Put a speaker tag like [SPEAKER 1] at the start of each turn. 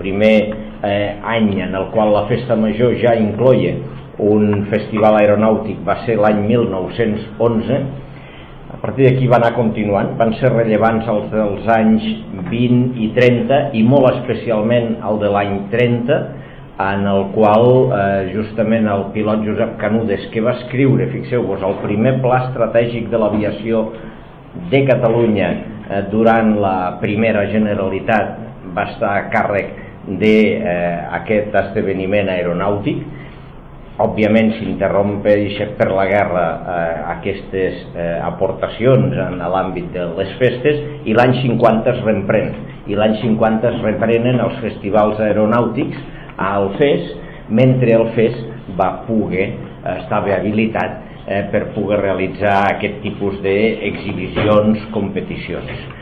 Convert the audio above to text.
[SPEAKER 1] primer any en el qual la festa major ja incloia un festival aeronàutic va ser l'any 1911. A partir d'aquí va anar continuant, van ser rellevants els dels anys 20 i 30 i molt especialment el de l'any 30, en el qual justament el pilot Josep Canudes, que va escriure, fixeu-vos, el primer pla estratègic de l'aviació de Catalunya durant la primera Generalitat, va estar a càrrec d'aquest esdeveniment aeronàutic. Òbviament s'interrompeix per la guerra aquestes aportacions en l'àmbit de les festes i l'any 50 es reprèn. I l'any 50 es reprenen els festivals aeronàutics al FES, mentre el FES estava habilitat per poder realitzar aquest tipus d'exhibicions, competicions.